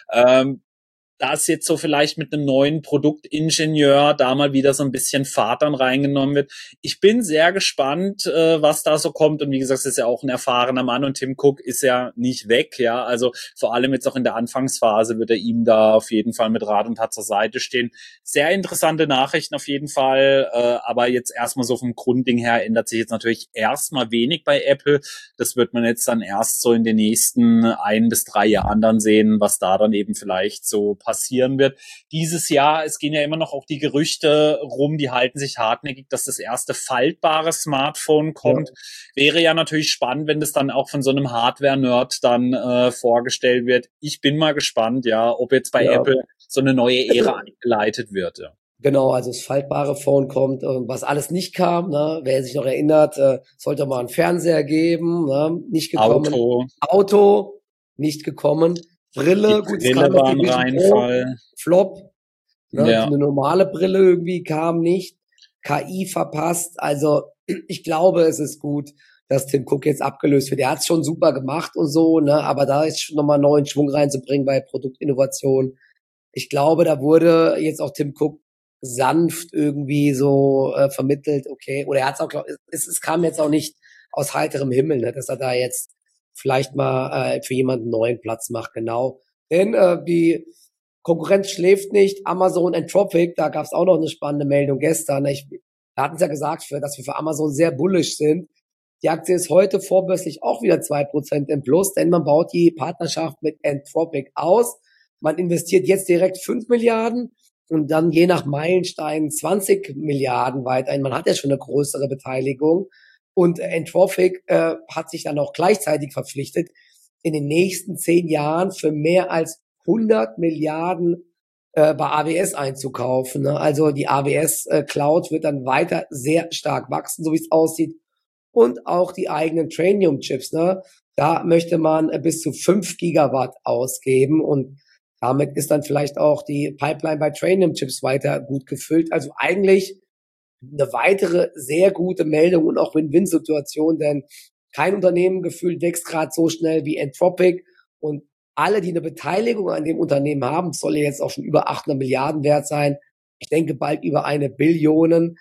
Da ist jetzt so vielleicht mit einem neuen Produktingenieur da mal wieder so ein bisschen Fahrt dann reingenommen wird. Ich bin sehr gespannt, was da so kommt. Und wie gesagt, es ist ja auch ein erfahrener Mann und Tim Cook ist ja nicht weg, ja. Also vor allem jetzt auch in der Anfangsphase wird er ihm da auf jeden Fall mit Rat und Tat zur Seite stehen. Sehr interessante Nachrichten auf jeden Fall. Aber jetzt erstmal so vom Grundding her ändert sich jetzt natürlich erstmal wenig bei Apple. Das wird man jetzt dann erst so in den nächsten 1 bis 3 Jahren dann sehen, was da dann eben vielleicht so passieren wird. Dieses Jahr, es gehen ja immer noch auch die Gerüchte rum, die halten sich hartnäckig, dass das erste faltbare Smartphone kommt. Ja. Wäre ja natürlich spannend, wenn das dann auch von so einem Hardware-Nerd dann vorgestellt wird. Ich bin mal gespannt, ja, ob jetzt bei Apple so eine neue Ära eingeleitet wird. Ja. Genau, also das faltbare Phone kommt, was alles nicht kam, ne? Wer sich noch erinnert, sollte mal einen Fernseher geben, ne? Nicht gekommen. Auto, nicht gekommen. Brille, gut, es kam war ein Reinfall. Flop. Ne? Ja. Eine normale Brille irgendwie kam nicht. KI verpasst. Also ich glaube, es ist gut, dass Tim Cook jetzt abgelöst wird. Er hat es schon super gemacht und so, ne? Aber da ist nochmal neuen Schwung reinzubringen bei Produktinnovation. Ich glaube, da wurde jetzt auch Tim Cook sanft irgendwie so vermittelt, okay. Oder er hat es auch, es kam jetzt auch nicht aus heiterem Himmel, ne? Dass er da jetzt vielleicht mal für jemanden neuen Platz macht, genau. Denn die Konkurrenz schläft nicht. Amazon Anthropic, da gab es auch noch eine spannende Meldung gestern. Wir hatten es ja gesagt, dass wir für Amazon sehr bullish sind. Die Aktie ist heute vorbörslich auch wieder 2% im Plus, denn man baut die Partnerschaft mit Anthropic aus. Man investiert jetzt direkt 5 Milliarden und dann je nach Meilenstein 20 Milliarden weiterhin. Man hat ja schon eine größere Beteiligung. Und Anthropic hat sich dann auch gleichzeitig verpflichtet, in den nächsten 10 Jahren für mehr als 100 Milliarden bei AWS einzukaufen. Ne? Also die AWS Cloud wird dann weiter sehr stark wachsen, so wie es aussieht. Und auch die eigenen Trainium-Chips. Ne? Da möchte man bis zu 5 Gigawatt ausgeben. Und damit ist dann vielleicht auch die Pipeline bei Trainium-Chips weiter gut gefüllt. Also eigentlich eine weitere sehr gute Meldung und auch Win-Win-Situation, denn kein Unternehmen gefühlt wächst gerade so schnell wie Anthropic und alle, die eine Beteiligung an dem Unternehmen haben, soll ja jetzt auch schon über 800 Milliarden wert sein. Ich denke bald über 1 Billion.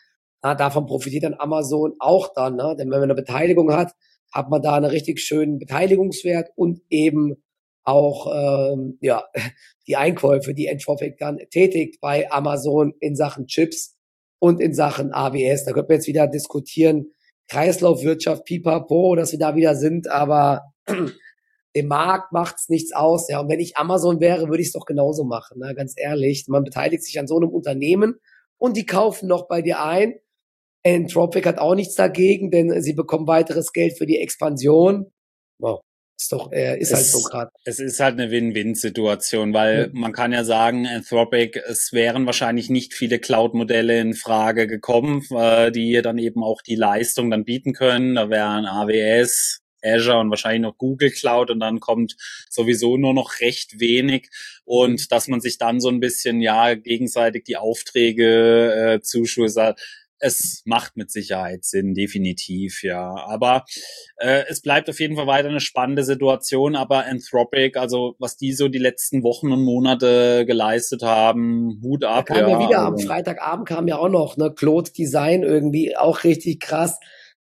davon profitiert dann Amazon auch dann, ne? Denn wenn man eine Beteiligung hat, hat man da einen richtig schönen Beteiligungswert und eben auch ja die Einkäufe, die Anthropic dann tätigt bei Amazon in Sachen Chips und in Sachen AWS. Da könnte man jetzt wieder diskutieren, Kreislaufwirtschaft, pipapo, dass wir da wieder sind, aber dem Markt macht's nichts aus. Ja, und wenn ich Amazon wäre, würde ich es doch genauso machen, ne? Ganz ehrlich. Man beteiligt sich an so einem Unternehmen und die kaufen noch bei dir ein. Anthropic hat auch nichts dagegen, denn sie bekommen weiteres Geld für die Expansion. Wow. Ist halt so gerade. Es ist halt eine Win-Win-Situation, weil man kann ja sagen, Anthropic, es wären wahrscheinlich nicht viele Cloud-Modelle in Frage gekommen, die dann eben auch die Leistung dann bieten können. Da wären AWS, Azure und wahrscheinlich noch Google Cloud und dann kommt sowieso nur noch recht wenig und dass man sich dann so ein bisschen gegenseitig die Aufträge zuschustert. Es macht mit Sicherheit Sinn, definitiv, ja. Aber es bleibt auf jeden Fall weiter eine spannende Situation. Aber Anthropic, also was die so die letzten Wochen und Monate geleistet haben, Hut ab. Da kam ja wieder am Freitagabend kam ja auch noch, ne, Claude Design irgendwie, auch richtig krass.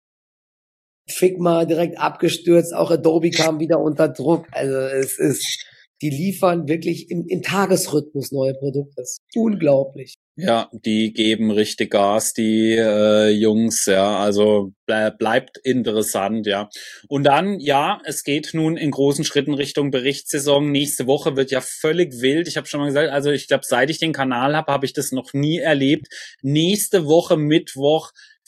Figma direkt abgestürzt, auch Adobe kam wieder unter Druck. Also die liefern wirklich im Tagesrhythmus neue Produkte. Das ist unglaublich. Ja, die geben richtig Gas, die Jungs, ja, also bleibt interessant, ja. Und dann, ja, es geht nun in großen Schritten Richtung Berichtssaison. Nächste Woche wird ja völlig wild. Ich habe schon mal gesagt, also ich glaube, seit ich den Kanal habe ich das noch nie erlebt. Nächste Woche Mittwoch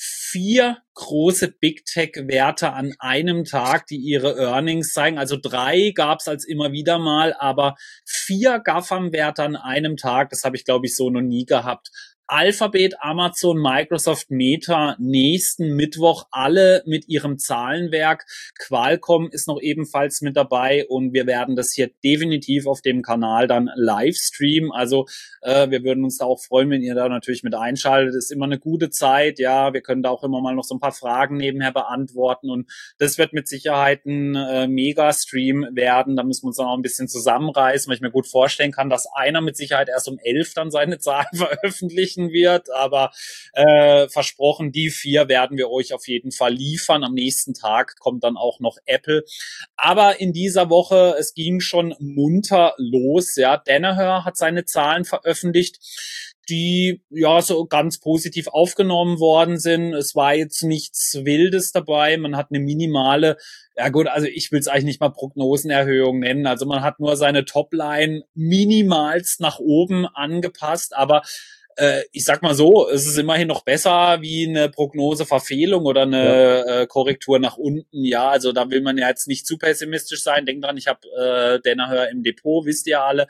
4 große Big Tech-Werte an einem Tag, die ihre Earnings zeigen. Also 3 gab's als immer wieder mal, aber 4 GAFAM-Werte an einem Tag, das habe ich, glaube ich, so noch nie gehabt. Alphabet, Amazon, Microsoft, Meta nächsten Mittwoch alle mit ihrem Zahlenwerk. Qualcomm ist noch ebenfalls mit dabei und wir werden das hier definitiv auf dem Kanal dann live streamen. Also wir würden uns da auch freuen, wenn ihr da natürlich mit einschaltet. Das ist immer eine gute Zeit. Ja, wir können da auch immer mal noch so ein paar Fragen nebenher beantworten und das wird mit Sicherheit ein Mega-Stream werden. Da müssen wir uns dann auch ein bisschen zusammenreißen, weil ich mir gut vorstellen kann, dass einer mit Sicherheit erst um 11 dann seine Zahlen veröffentlicht wird, aber versprochen, die 4 werden wir euch auf jeden Fall liefern. Am nächsten Tag kommt dann auch noch Apple. Aber in dieser Woche, es ging schon munter los. Ja, Danaher hat seine Zahlen veröffentlicht, die ja so ganz positiv aufgenommen worden sind. Es war jetzt nichts Wildes dabei. Man hat eine minimale, ja gut, also ich will es eigentlich nicht mal Prognosenerhöhung nennen. Also man hat nur seine Topline minimalst nach oben angepasst, aber ich sag mal so, es ist immerhin noch besser wie eine Prognoseverfehlung oder eine Korrektur nach unten. Ja, also da will man ja jetzt nicht zu pessimistisch sein. Denkt dran, ich habe Danaher im Depot, wisst ihr alle.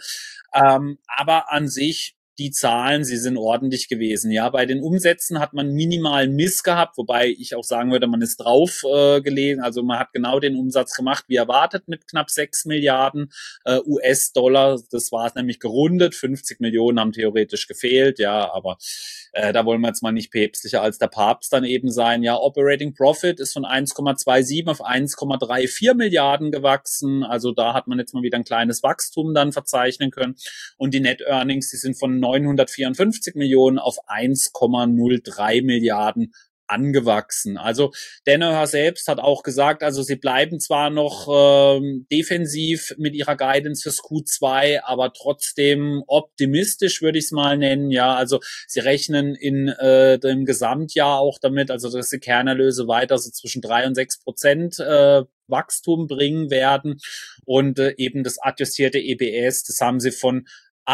Aber an sich, die Zahlen, sie sind ordentlich gewesen. Ja, bei den Umsätzen hat man minimal Miss gehabt, wobei ich auch sagen würde, man ist drauf gelegen. Also man hat genau den Umsatz gemacht, wie erwartet, mit knapp 6 Milliarden US-Dollar. Das war es nämlich gerundet. 50 Millionen haben theoretisch gefehlt. Ja, aber da wollen wir jetzt mal nicht päpstlicher als der Papst dann eben sein. Ja, Operating Profit ist von 1,27 auf 1,34 Milliarden gewachsen. Also da hat man jetzt mal wieder ein kleines Wachstum dann verzeichnen können. Und die Net Earnings, die sind von 954 Millionen auf 1,03 Milliarden angewachsen. Also Danaher selbst hat auch gesagt, also sie bleiben zwar noch defensiv mit ihrer Guidance fürs Q2, aber trotzdem optimistisch, würde ich es mal nennen. Ja, also sie rechnen in dem Gesamtjahr auch damit, also dass die Kernerlöse weiter so zwischen 3 und 6% Wachstum bringen werden und eben das adjustierte EPS, das haben sie von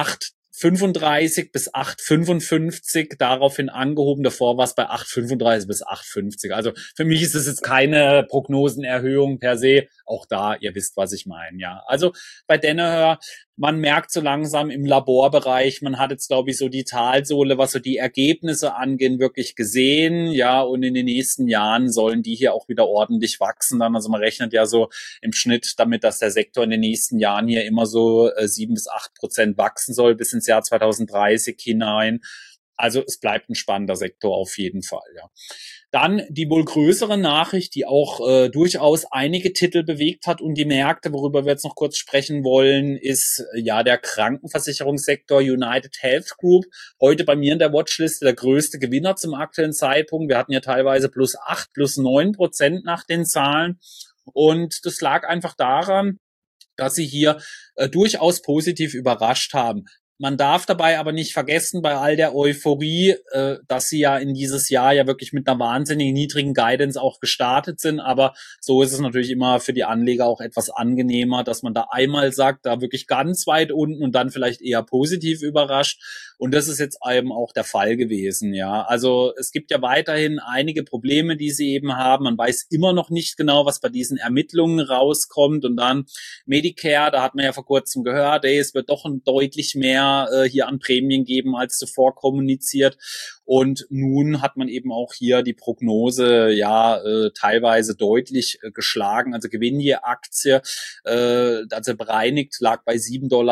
8,35 bis 8,55 daraufhin angehoben. Davor war es bei 8,35 bis 8,50. Also für mich ist es jetzt keine Prognosenerhöhung per se. Auch da, ihr wisst, was ich meine. Ja, also bei Danaher, man merkt so langsam im Laborbereich, man hat jetzt, glaube ich, so die Talsohle, was so die Ergebnisse angehen, wirklich gesehen. Ja, und in den nächsten Jahren sollen die hier auch wieder ordentlich wachsen. Dann, also man rechnet ja so im Schnitt damit, dass der Sektor in den nächsten Jahren hier immer so 7 bis 8% wachsen soll bis ins Jahr 2030 hinein. Also es bleibt ein spannender Sektor auf jeden Fall, ja. Dann die wohl größere Nachricht, die auch durchaus einige Titel bewegt hat und die Märkte, worüber wir jetzt noch kurz sprechen wollen, ist ja der Krankenversicherungssektor. United Health Group, heute bei mir in der Watchliste der größte Gewinner zum aktuellen Zeitpunkt. Wir hatten ja teilweise +8, +9% nach den Zahlen. Und das lag einfach daran, dass sie hier durchaus positiv überrascht haben. Man darf dabei aber nicht vergessen, bei all der Euphorie, dass sie ja in dieses Jahr ja wirklich mit einer wahnsinnig niedrigen Guidance auch gestartet sind. Aber so ist es natürlich immer für die Anleger auch etwas angenehmer, dass man da einmal sagt, da wirklich ganz weit unten und dann vielleicht eher positiv überrascht. Und das ist jetzt eben auch der Fall gewesen, ja. Also es gibt ja weiterhin einige Probleme, die sie eben haben. Man weiß immer noch nicht genau, was bei diesen Ermittlungen rauskommt. Und dann Medicare, da hat man ja vor kurzem gehört, es wird doch deutlich mehr hier an Prämien geben als zuvor kommuniziert. Und nun hat man eben auch hier die Prognose teilweise deutlich geschlagen. Also Gewinn je Aktie, also bereinigt lag bei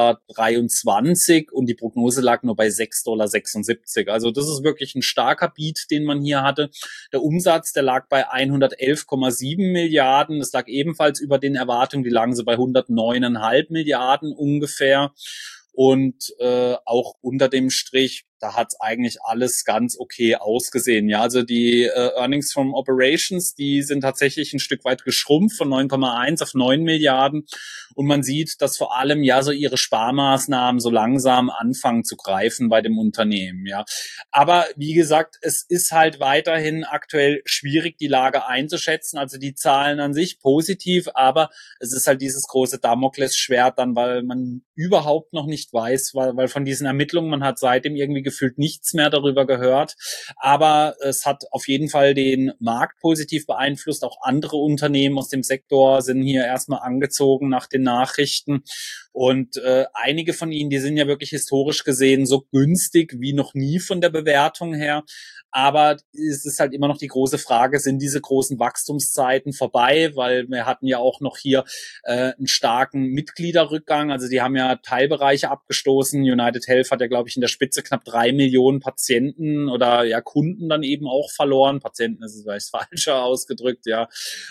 $7,23 und die Prognose lag nur bei $6,76. Also das ist wirklich ein starker Beat, den man hier hatte. Der Umsatz, der lag bei 111,7 Milliarden. Das lag ebenfalls über den Erwartungen. Die lagen so bei 109,5 Milliarden ungefähr. Und auch unter dem Strich, da hat's eigentlich alles ganz okay ausgesehen. Ja, also die Earnings from Operations, die sind tatsächlich ein Stück weit geschrumpft von 9,1 auf 9 Milliarden. Und man sieht, dass vor allem ja so ihre Sparmaßnahmen so langsam anfangen zu greifen bei dem Unternehmen. Ja, aber wie gesagt, es ist halt weiterhin aktuell schwierig, die Lage einzuschätzen. Also die Zahlen an sich positiv, aber es ist halt dieses große Damoklesschwert dann, weil man überhaupt noch nicht weiß, weil von diesen Ermittlungen, man hat seitdem irgendwie gefühlt nichts mehr darüber gehört. Aber es hat auf jeden Fall den Markt positiv beeinflusst. Auch andere Unternehmen aus dem Sektor sind hier erstmal angezogen nach den Nachrichten. Und einige von ihnen, die sind ja wirklich historisch gesehen so günstig wie noch nie von der Bewertung her. Aber es ist halt immer noch die große Frage, sind diese großen Wachstumszeiten vorbei? Weil wir hatten ja auch noch hier einen starken Mitgliederrückgang. Also die haben ja Teilbereiche abgestoßen. United Health hat ja, glaube ich, in der Spitze knapp 3 Millionen Patienten oder ja Kunden dann eben auch verloren. Patienten ist es vielleicht falscher ausgedrückt, ja.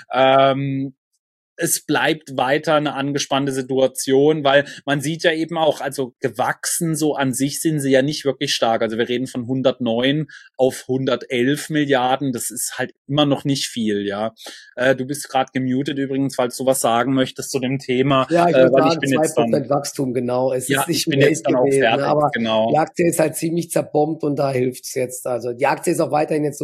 Es bleibt weiter eine angespannte Situation, weil man sieht ja eben auch, also gewachsen so an sich sind sie ja nicht wirklich stark. Also wir reden von 109 auf 111 Milliarden. Das ist halt immer noch nicht viel, ja. Du bist gerade gemutet übrigens, falls du was sagen möchtest zu dem Thema. Ja, ich würde weil sagen, 2% Wachstum, genau. Es ja, ist nicht ich bin jetzt dann auch gewesen, fertig, aber genau. die Aktie ist halt ziemlich zerbombt und da hilft's jetzt. Also die Aktie ist auch weiterhin jetzt so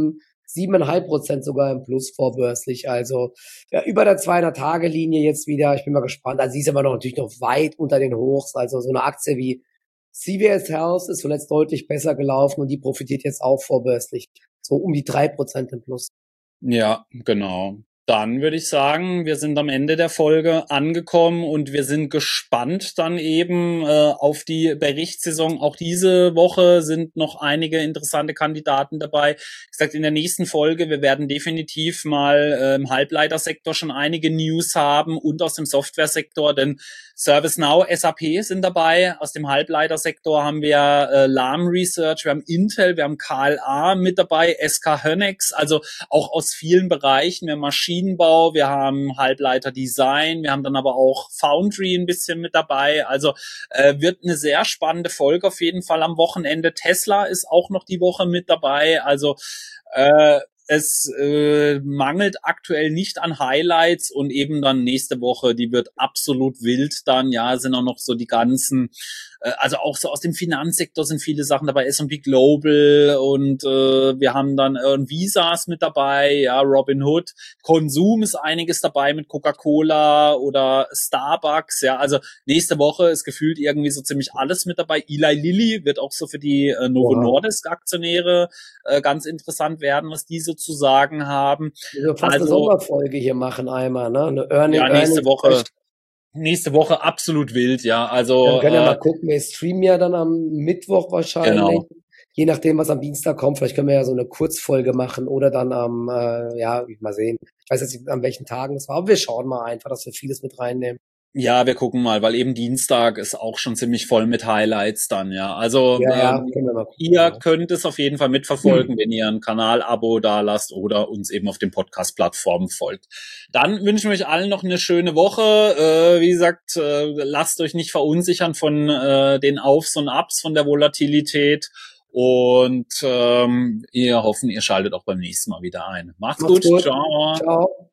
7,5% sogar im Plus vorbörslich. Also ja, über der 200-Tage-Linie jetzt wieder. Ich bin mal gespannt. Also sie ist aber noch natürlich noch weit unter den Hochs. Also so eine Aktie wie CVS Health ist zuletzt deutlich besser gelaufen und die profitiert jetzt auch vorbörslich. So um die 3% im Plus. Ja, genau. Dann würde ich sagen, wir sind am Ende der Folge angekommen und wir sind gespannt dann eben auf die Berichtssaison. Auch diese Woche sind noch einige interessante Kandidaten dabei. Wie gesagt, in der nächsten Folge, wir werden definitiv mal im Halbleitersektor schon einige News haben und aus dem Softwaresektor, denn ServiceNow, SAP sind dabei. Aus dem Halbleitersektor haben wir Lam Research, wir haben Intel, wir haben KLA mit dabei, SK Hynix, also auch aus vielen Bereichen. Wir haben Maschinenbau, wir haben Halbleiterdesign, wir haben dann aber auch Foundry ein bisschen mit dabei. Also wird eine sehr spannende Folge auf jeden Fall am Wochenende. Tesla ist auch noch die Woche mit dabei. Also es mangelt aktuell nicht an Highlights und eben dann nächste Woche, die wird absolut wild dann, ja, sind auch noch so die ganzen, also auch so aus dem Finanzsektor sind viele Sachen dabei, S&P Global und wir haben dann Visas mit dabei, ja, Robinhood, Konsum ist einiges dabei mit Coca-Cola oder Starbucks, ja, also nächste Woche ist gefühlt irgendwie so ziemlich alles mit dabei. Eli Lilly wird auch so für die Novo Nordisk Aktionäre ganz interessant werden, was die so zu sagen haben. Wir fast eine Sonderfolge hier machen einmal, ne? Eine ja, nächste Woche absolut wild, ja. Also wir können ja mal gucken, wir streamen ja dann am Mittwoch wahrscheinlich. Genau. Je nachdem, was am Dienstag kommt. Vielleicht können wir ja so eine Kurzfolge machen oder dann am, mal sehen. Ich weiß jetzt nicht, an welchen Tagen es war, aber wir schauen mal einfach, dass wir vieles mit reinnehmen. Ja, wir gucken mal, weil eben Dienstag ist auch schon ziemlich voll mit Highlights dann, ja. Also Ja, können wir mal gucken. ihr Ja. könnt es auf jeden Fall mitverfolgen, wenn ihr ein Kanal-Abo da lasst oder uns eben auf den Podcast-Plattformen folgt. Dann wünschen wir euch allen noch eine schöne Woche. Wie gesagt, lasst euch nicht verunsichern von den Aufs und Abs, von der Volatilität. Und wir hoffen, ihr schaltet auch beim nächsten Mal wieder ein. Macht's Macht's gut. gut. Ciao. Ciao.